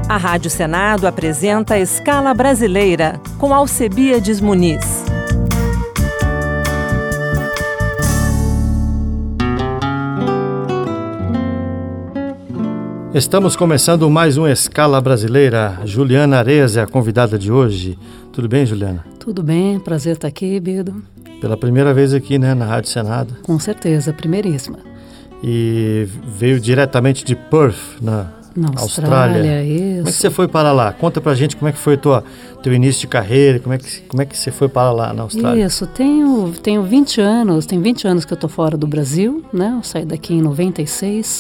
A Rádio Senado apresenta a Escala Brasileira, com Alcebiades Muniz. Estamos começando mais uma Escala Brasileira. Juliana Arezzi é a convidada de hoje. Tudo bem, Juliana? Tudo bem, prazer estar aqui, Bido. Pela primeira vez aqui, né, na Rádio Senado. Com certeza, primeiríssima. E veio diretamente de Perth, na Austrália. Isso. Como é que você foi para lá? Conta pra gente como é que foi teu início de carreira, como é que você foi para lá na Austrália? Isso, tenho 20 anos, tem 20 anos que eu estou fora do Brasil, né? Eu saí daqui em 96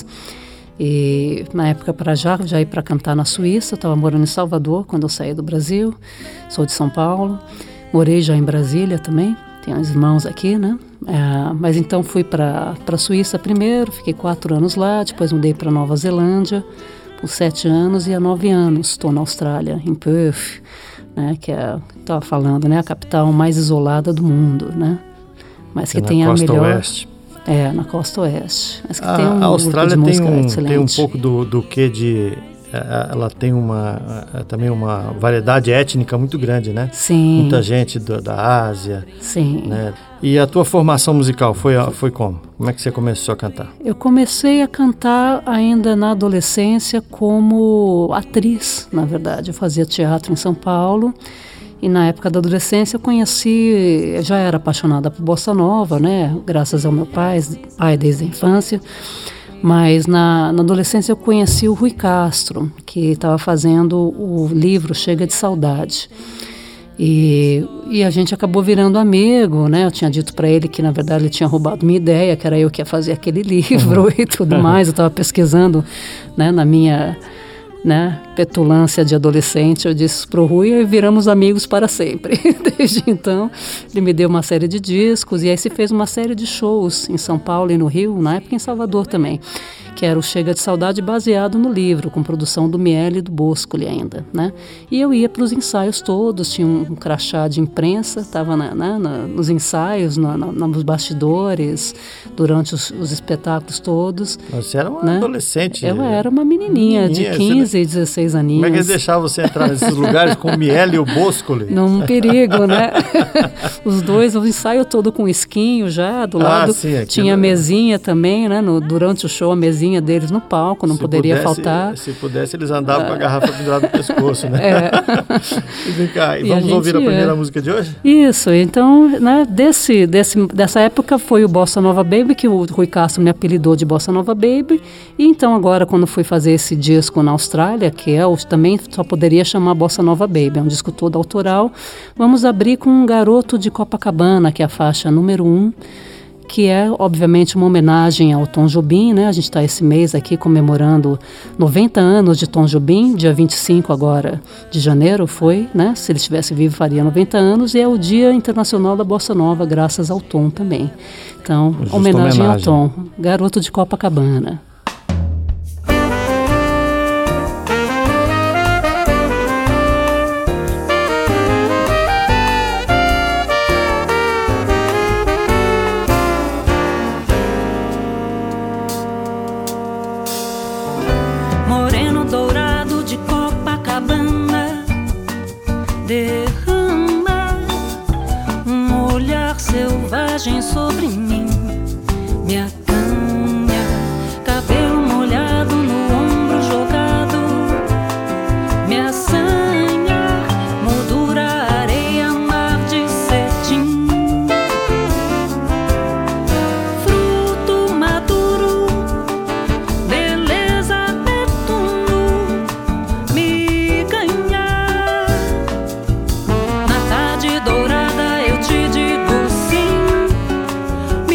e na época para já ir para cantar na Suíça. Eu estava morando em Salvador quando eu saí do Brasil, sou de São Paulo, morei já em Brasília também, tenho uns irmãos aqui, né? Mas então fui para a Suíça primeiro, fiquei 4 anos lá, depois mudei para Nova Zelândia por 7 anos e há 9 anos estou na Austrália, em Perth, né, que estava falando, né, a capital mais isolada do mundo, né, mas que tem a melhor... Oeste. Na costa oeste. Mas que a tem Austrália tem um pouco do que de... Ela tem também uma variedade étnica muito grande, né? Sim. Muita gente da Ásia. Sim. Né? E a tua formação musical foi como? Como é que você começou a cantar? Eu comecei a cantar ainda na adolescência como atriz, na verdade. Eu fazia teatro em São Paulo e na época da adolescência eu já era apaixonada por bossa nova, né? Graças ao meu pai desde a infância. Mas na adolescência eu conheci o Rui Castro, que estava fazendo o livro Chega de Saudade. E a gente acabou virando amigo, né? Eu tinha dito para ele que, na verdade, ele tinha roubado minha ideia, que era eu que ia fazer aquele livro e tudo mais. Eu estava pesquisando, né, na minha... né, petulância de adolescente, eu disse pro Rui e viramos amigos para sempre. Desde então, ele me deu uma série de discos e aí se fez uma série de shows em São Paulo e no Rio, na época em Salvador também, que era o Chega de Saudade baseado no livro, com produção do Miele e do Boscoli ainda, né? E eu ia para os ensaios todos, tinha um crachá de imprensa, estava nos ensaios, nos bastidores, durante os espetáculos todos. Você era uma né? adolescente. Eu era uma menininha de 15, 16 aninhos. Como é que eles deixavam você entrar nesses lugares com o Miele e o Boscoli? Num perigo, né? Os dois, o ensaio todo com esquinho já, do lado. Sim, tinha mesinha também, né? Durante o show, a mesinha deles no palco, não poderia faltar. Se pudesse, eles andavam com a garrafa pendurada no pescoço, né? E vem cá, e vamos ouvir a primeira música de hoje? Isso, então, né, dessa época foi o Bossa Nova Baby, que o Rui Castro me apelidou de Bossa Nova Baby, e então agora, quando fui fazer esse disco na Austrália, que também só poderia chamar Bossa Nova Baby, é um disco todo autoral, vamos abrir com um Garoto de Copacabana, que é a faixa número 1, que é, obviamente, uma homenagem ao Tom Jobim, né? A gente está esse mês aqui comemorando 90 anos de Tom Jobim, dia 25 agora de janeiro foi, né? Se ele estivesse vivo, faria 90 anos, e é o Dia Internacional da Bossa Nova, graças ao Tom também. Então, homenagem ao Tom, Garoto de Copacabana. Derrama olhar selvagem sobre mim, me acanha, cabelo molhado no ombro jogado, me assanha, moldura areia, mar de cetim, fruto maduro, beleza betuno, me ganhar. Na tarde dourada eu te digo sim,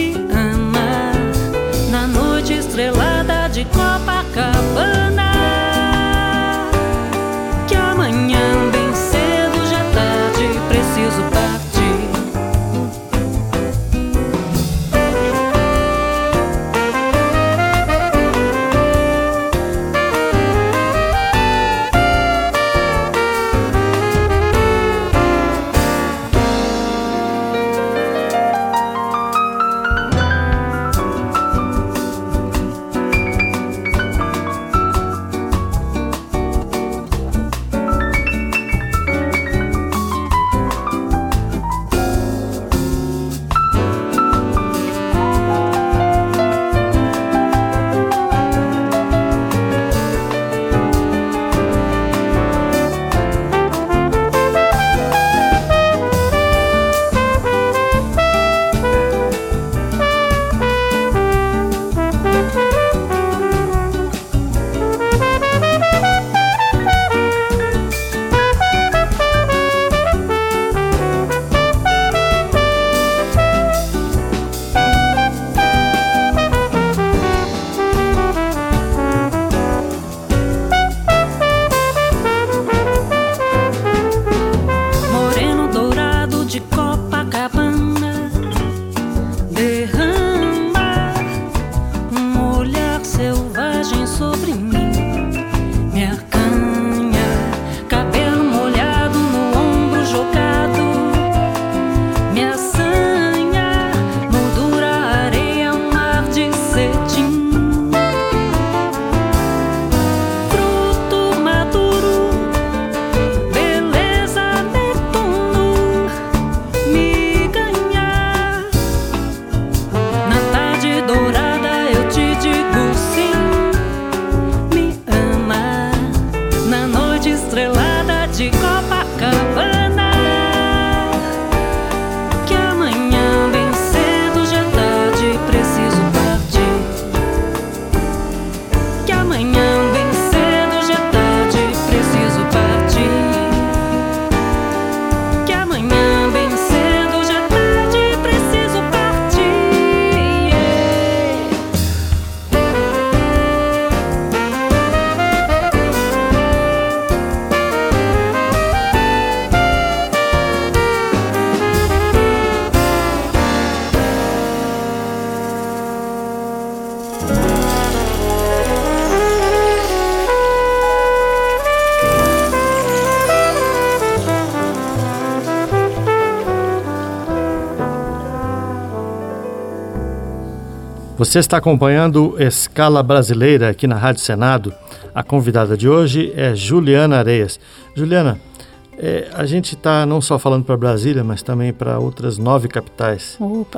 Você está acompanhando Escala Brasileira aqui na Rádio Senado. A convidada de hoje é Juliana Areias. Juliana, a gente está não só falando para Brasília, mas também para outras 9 capitais. Opa!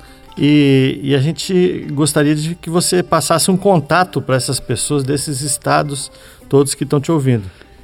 E a gente gostaria de que você passasse um contato para essas pessoas desses estados todos que estão te ouvindo.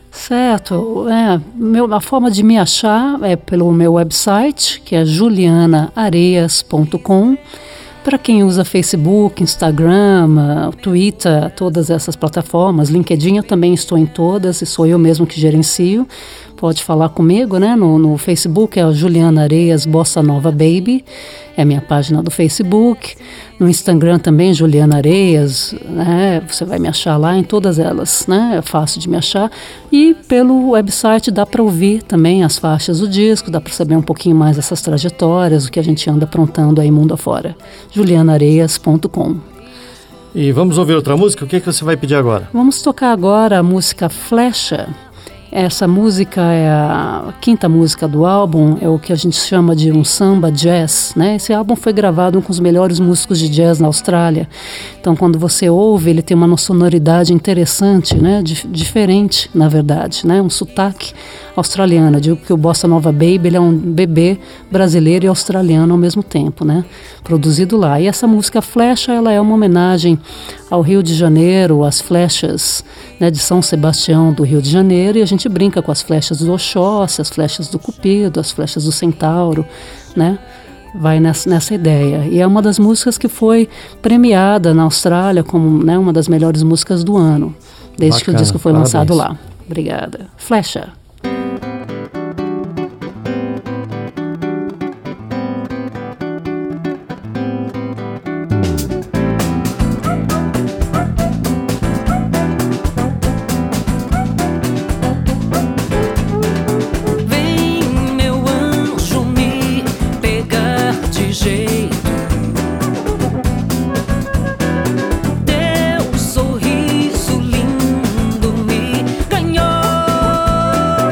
Certo. A forma de me achar é pelo meu website, que é julianaareias.com. Para quem usa Facebook, Instagram, Twitter, todas essas plataformas, LinkedIn, eu também estou em todas e sou eu mesmo que gerencio. Pode falar comigo, né? No Facebook é o Juliana Areias Bossa Nova Baby, é a minha página do Facebook. No Instagram também, Juliana Areias, né? Você vai me achar lá em todas elas, né? É fácil de me achar. E pelo website dá para ouvir também as faixas do disco, dá para saber um pouquinho mais dessas trajetórias, o que a gente anda aprontando aí mundo afora. julianaareias.com. E vamos ouvir outra música? O que você vai pedir agora? Vamos tocar agora a música Flecha. Essa música é a 5ª música do álbum, é o que a gente chama de um samba jazz, né? Esse álbum foi gravado com os melhores músicos de jazz na Austrália. Então, quando você ouve, ele tem uma sonoridade interessante, né? Diferente, na verdade, né? Um sotaque australiano. Eu digo que o Bossa Nova Baby, ele é um bebê brasileiro e australiano ao mesmo tempo, né? Produzido lá. E essa música Flecha, ela é uma homenagem ao Rio de Janeiro, às flechas, né, de São Sebastião do Rio de Janeiro, e a gente brinca com as flechas do Oxóssi, as flechas do Cupido, as flechas do Centauro, né? Vai nessa ideia. E é uma das músicas que foi premiada na Austrália como, né, uma das melhores músicas do ano, desde Bacana, que o disco foi lançado lá. Obrigada. Flecha. Teu sorriso lindo me ganhou.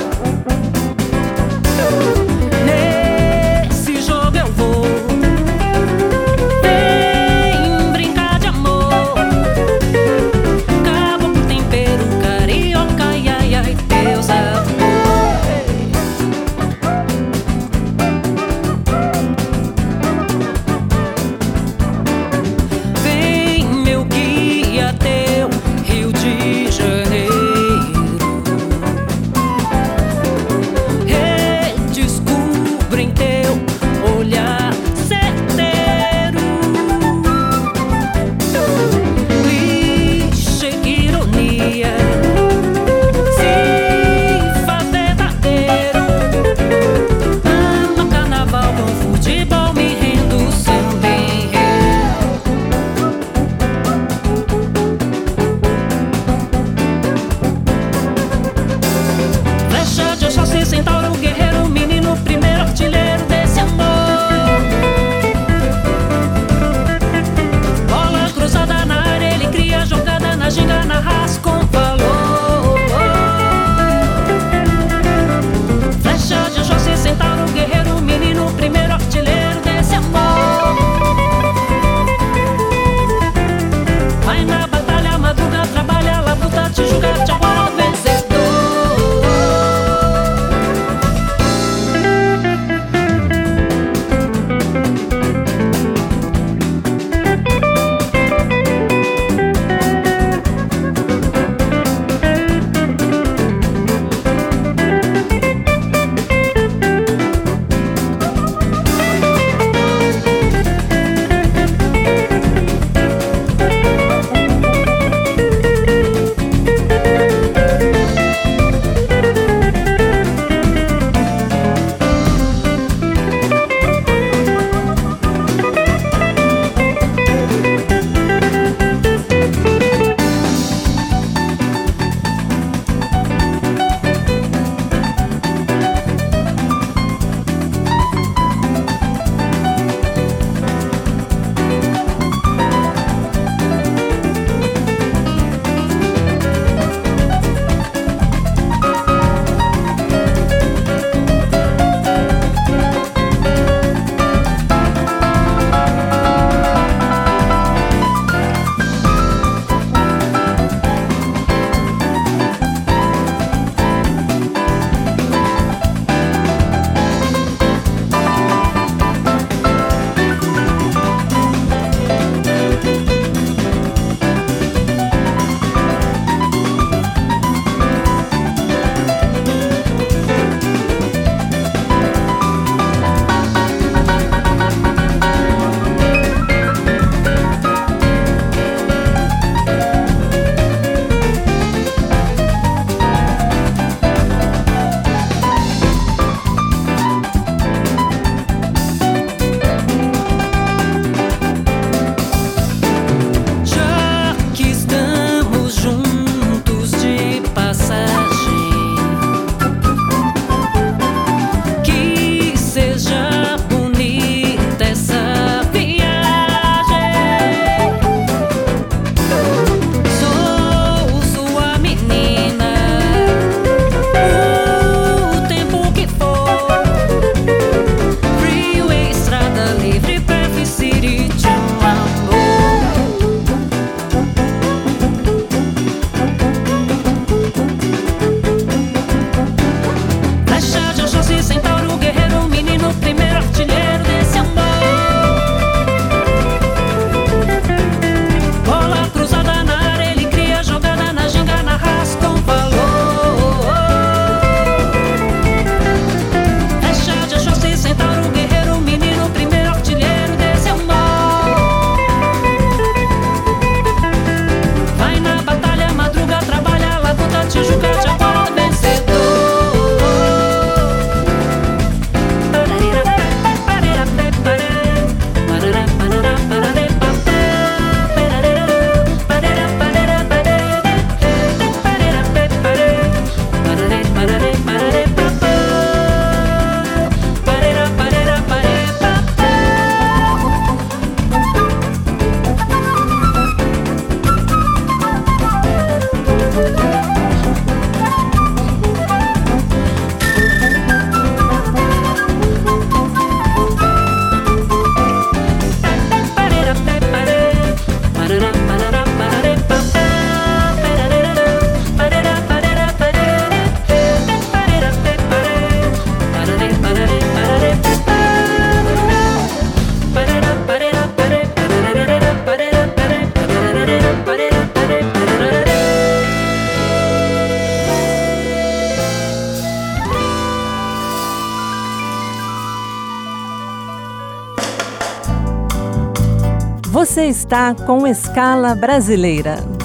Você está com Escala Brasileira.